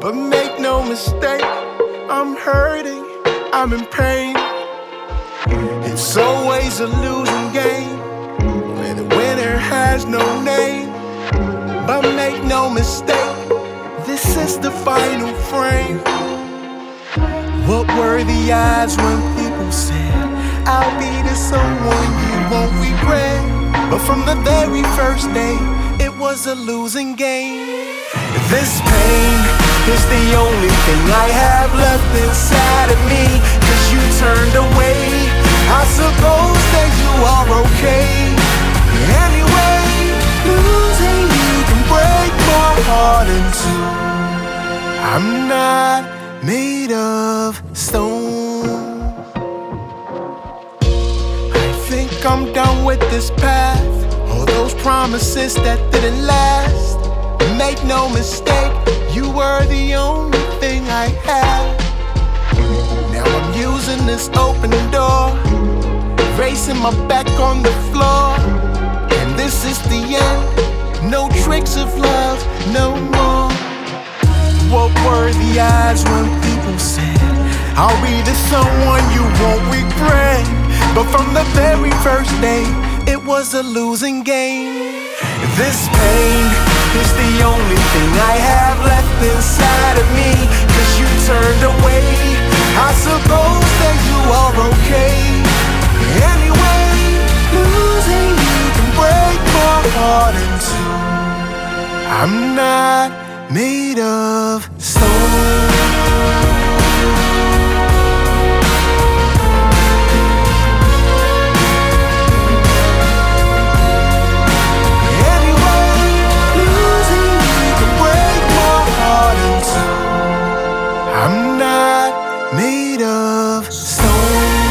But make no mistake, I'm hurting, I'm in pain. It's always a losing game where the winner has no name. But make no mistake, this is the final frame. What were the odds when people said I'll be the someone you won't regret? But from the very first day, it was a losing game. This pain is the only thing I have left inside of me. 'Cause you turned away, I suppose that you are okay. Anyway, losing you can break my heart in two. I'm not made of stone. I think I'm done with this path. All those promises that didn't last. Make no mistake, you were the only thing I had. Now I'm using this open door, racing my back on the floor. And this is the end, no tricks of love, no more. What were the odds when people said I'll be the someone you won't regret? But from the very first day, it was a losing game. This pain is the only thing I have left inside of me. 'Cause you turned away, I suppose that you are okay. Anyway, losing you can break my heart in two. I'm not made of stone. I'm not made of stone.